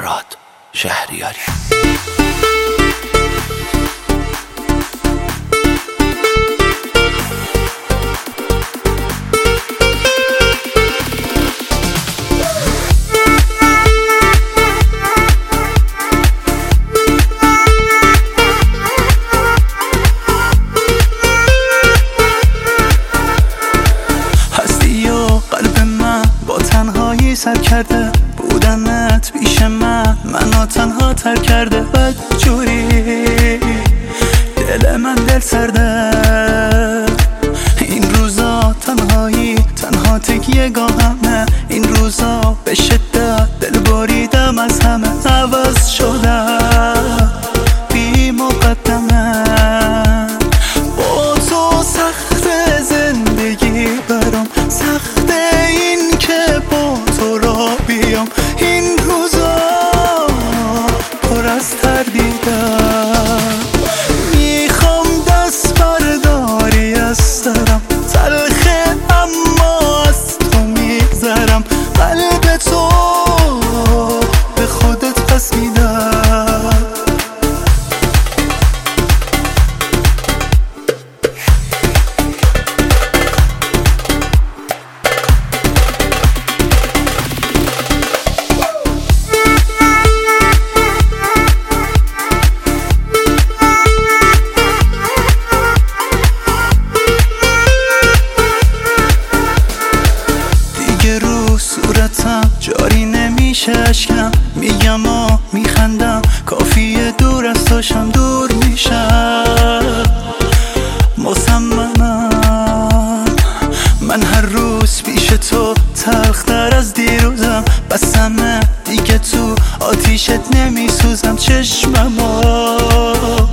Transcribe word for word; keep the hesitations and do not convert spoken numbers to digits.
مراد شهریاری. سر کرده بودنت پیش من منو تنها تر کرده بد جوری دل من دل سرده این روزا تنهایی تنها تکیه گاهمه این روزا به شدت دل بریدم از همه عوض شدم بی مقدمه با تو سخت زندگی برام سخت این که با تو را بیام این روزا پر از تردیدم میخوام دست برداری از سرم تلخه اما از تو میگذرم قلب تو به خودت پس میدم صورتم جاری نمیشه اشکم میگم و میخندم کافیه دور از تاشم دور میشم مصممم من هر روز پیش تو تلختر از دیروزم بسمه دیگه تو آتیشت نمیسوزم چشممو